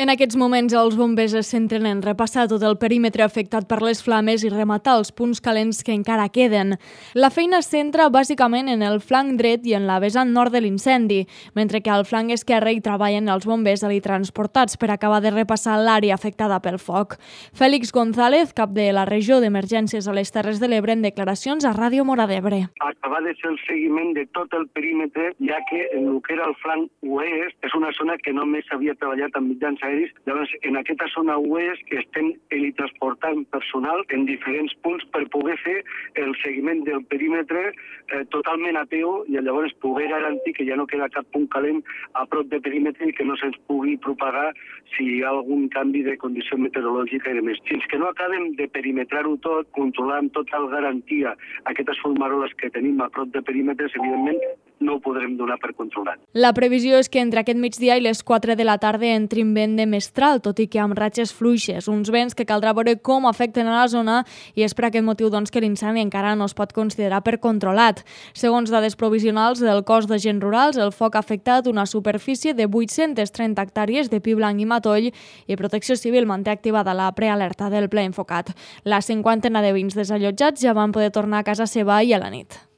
En aquests moments, els bombers es centren en repassar tot el perímetre afectat per les flames i rematar els punts calents que encara queden. La feina es centra bàsicament en el flanc dret i en la vessant nord de l'incendi, mentre que al flanc esquerre hi treballen els bombers transportats per acabar de repassar l'àrea afectada pel foc. Fèlix González, cap de la regió d'emergències a les Terres de l'Ebre, en declaracions a Ràdio Móra d'Ebre. Acabar de fer el seguiment de tot el perímetre, ja que en el que era el flanc oest és una zona que només s'havia treballat amb mitjans aeris. Llavors, en aquesta zona oest que estem transportant personal en diferents punts per poder fer el seguiment del perímetre totalment a peu i llavors poder garantir que ja no queda cap punt calent a prop de perímetre i que no se'ns pugui propagar si hi ha algun canvi de condició meteorològica i demés. Fins que no acabem de perimetrar-ho tot, controlar amb total garantia aquestes fumaroles que tenim a prop de perímetres, evidentment no ho podrem donar per controlat. La previsió és que entre aquest migdia i les 4 de la tarda entrin vent de mestral, tot i que amb ratxes fluixes, uns vents que caldrà veure com afecten a la zona i és per aquest motiu que l'incendi encara no es pot considerar per controlat. Segons dades provisionals del Cos d'Agents Rurals, el foc ha afectat una superfície de 830 hectàrees de pi blanc i matoll i Protecció Civil manté activada la prealerta del ple enfocat. La cinquantena de veïns desallotjats ja van poder tornar a casa seva ahir a la nit.